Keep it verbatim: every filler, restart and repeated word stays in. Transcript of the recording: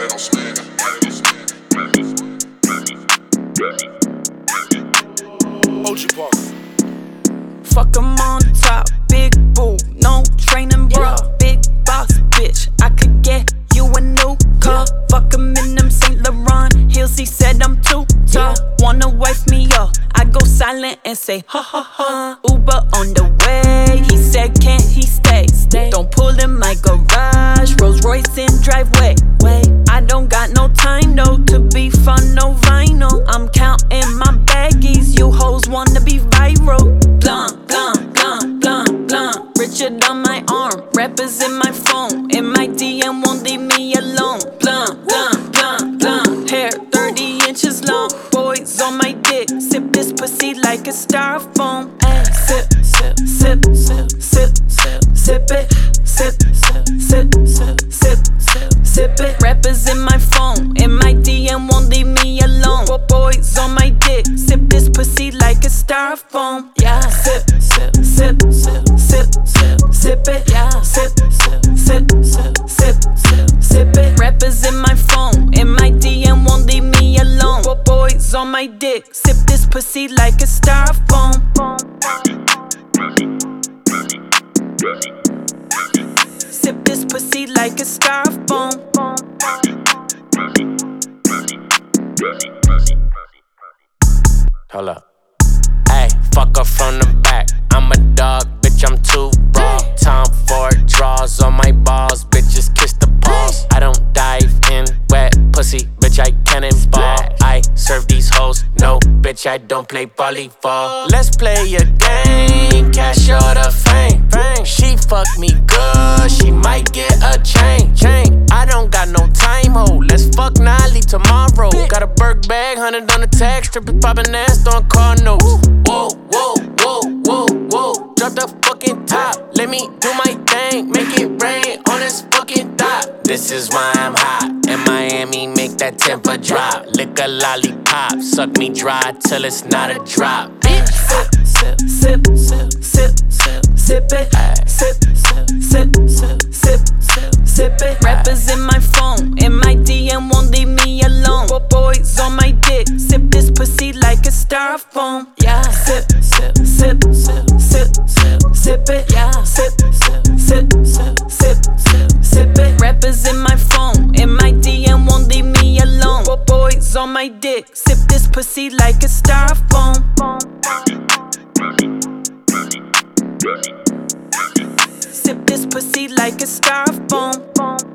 O G Park. Fuck 'em on top, big boo, no training, bro. Big boss bitch, I could get you a new car. Fuck 'em in them Saint Laurent heels, he said I'm too tall. Wanna wife me up, I go silent and say ha ha ha. Uber on the way, he said can't he stay? Don't pull in my garage, Rolls Royce in driveway. Wait, I don't got no time though to be fun, no vinyl. I'm counting my baggies, you hoes wanna be viral. Blunt, blunt, blunt, blunt, blunt. Richard on my arm, rappers in my phone. In my D M won't leave me alone. Blunt, blunt, blunt, blunt. Hair thirty inches long, boys on my dick. Sip this pussy like a styrofoam. Ay, sip, sip, sip, sip, sip, sip, sip it. Sip, sip, sip, sip, sip, sip, sip it. Rappers in my phone, in my D M won't leave me alone. Boys on my dick, sip this pussy like a styrofoam. Yeah, sip, sip, sip, sip, sip, sip, sip it. Yeah, sip, sip, sip, sip, sip, sip, sip it. Rappers in my phone, in my D M won't leave me alone. Boys on my dick, sip this pussy like a styrofoam. Sip this pussy like a styrofoam. Hold up. Ayy, fuck her from the back. I'm a dog, bitch, I'm too raw. Time for draws on my balls, bitches kiss the paws. I don't dive in wet pussy, bitch, I cannonball. I serve these hoes, no, bitch, I don't play volleyball. Let's play a game, cash or the fame. She fuck me good, she might get a chain. Chain. I don't got no time, ho. Let's fuck now, leave tomorrow. Got a Burke bag, hundred on the tag, strippers poppin' ass, throwing car notes. Whoa, whoa, whoa, whoa, whoa. Drop the fucking top, let me do my thing, make it rain on this fucking dot. This is why I'm hot. In Miami, make that temper drop. Lick a lollipop, suck me dry till it's not a drop. Bitch, sip, sip, sip, sip, sip, sip it. Sip, sip, sip, sip, sip, sip, sip it. Rappers in my phone, in my D M won't leave me alone. Boys on my dick, sip this pussy like a styrofoam. Yeah, sip, sip, sip, sip, sip, sip, sip it. Yeah, sip, sip, sip, sip, sip, sip, sip it. Rappers in my phone, in my D M won't leave me alone. Boys on my dick, sip this pussy like a styrofoam. Sip this pussy like a styrofoam.